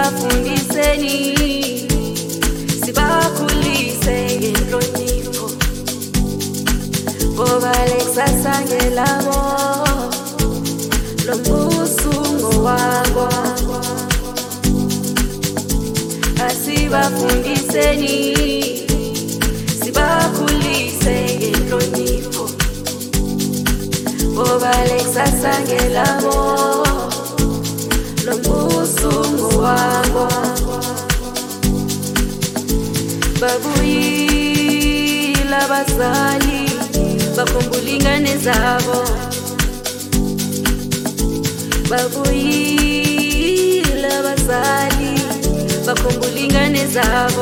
asibafundiseni sibakhulise ngenhlonipho ngoba lekusasa ngelabo lo mbuso ngowabo. Asibafundiseni sibakhulise ngenhlonipho ngoba lekusasa ngelabo lo mbuso ngowabo. Babuyile abazali bakhumbula ingane zabo, babuyile abazali bakhumbula ingane zabo.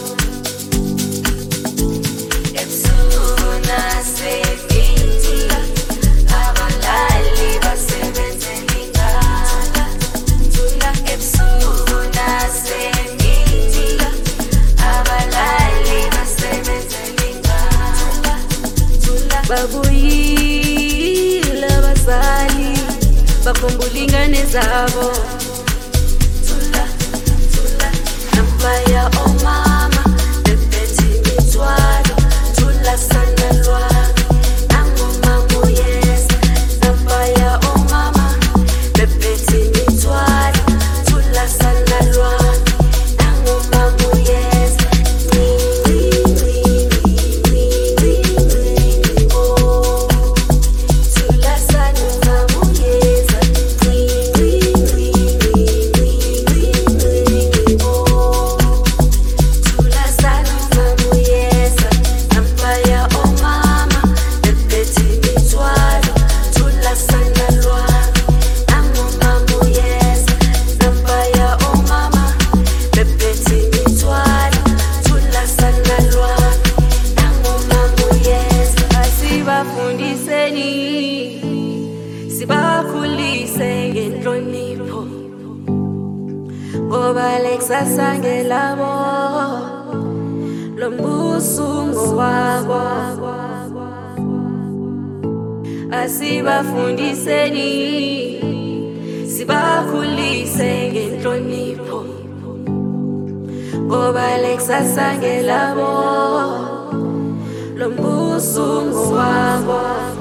Ebusuku nasemini abalali basebenzela ingane. Ebusuku nasemini abalali basebenzela ingane. Babuyile abazali bakhumbula ingane zabo. Nampaya omama bephethe imithwalo, thula sana lwami nangomama uyeza. Nampaya omama bephethe imithwalo, thula sana lwami nangomama uyeza. Thula sana mama uyeza. Asibafundiseni sibakhulise ngenhlonipho ngoba lekusasa ngelabo lo mbuso ngowabo. Asibafundiseni sibakhulise ngenhlonipho ngoba lekusasa ngelabo lo mbuso ngowabo.